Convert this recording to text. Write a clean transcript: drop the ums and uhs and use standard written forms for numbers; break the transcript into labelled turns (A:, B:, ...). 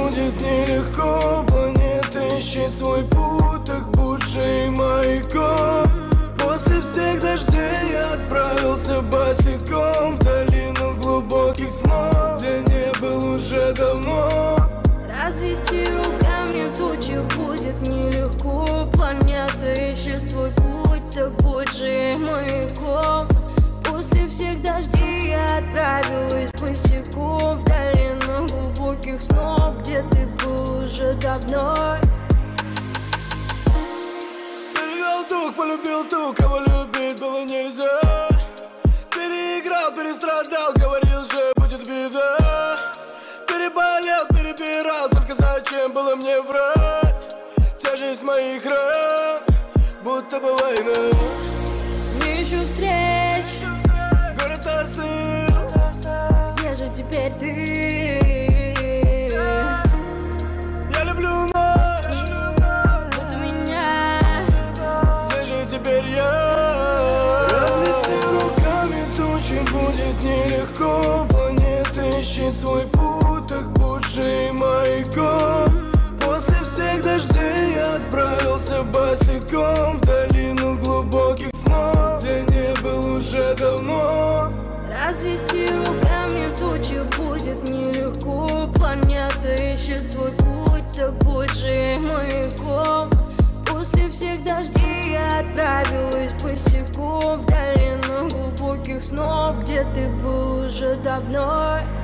A: будет нелегко. Планета ищет свой путь, так будь же и маяком. После всех дождей я отправился босиком в долину глубоких снов, где не был уже давно.
B: Развести руками тучи будет нелегко. Планета ищет свой путь, так будь же маяком. После всех дождей я отправилась босиком в долину глубоких снов, где ты был уже давно.
A: Перевел дух, полюбил ту, кого любить было нельзя. Переиграл, перестрадал, говорил же будет беда. Переболел, перебирал, только зачем было мне врать? Тяжесть моих ран, будто бы война.
B: Не ищу встреч,
A: город остыл.
B: где же теперь ты?
A: Я люблю ночь,
B: Вот у меня.
A: где же теперь я? Развести руками тучи будет нелегко. Планета ищет свой путь, так будь же и маяком. После всех дождей я отправился босиком в долину глубоких снов, где не был уже давно.
B: Развести руками тучи будет нелегко. Планета ищет свой путь, так будь же маяком. После всех дождей я отправилась босиком в долину глубоких снов, где ты был уже давно.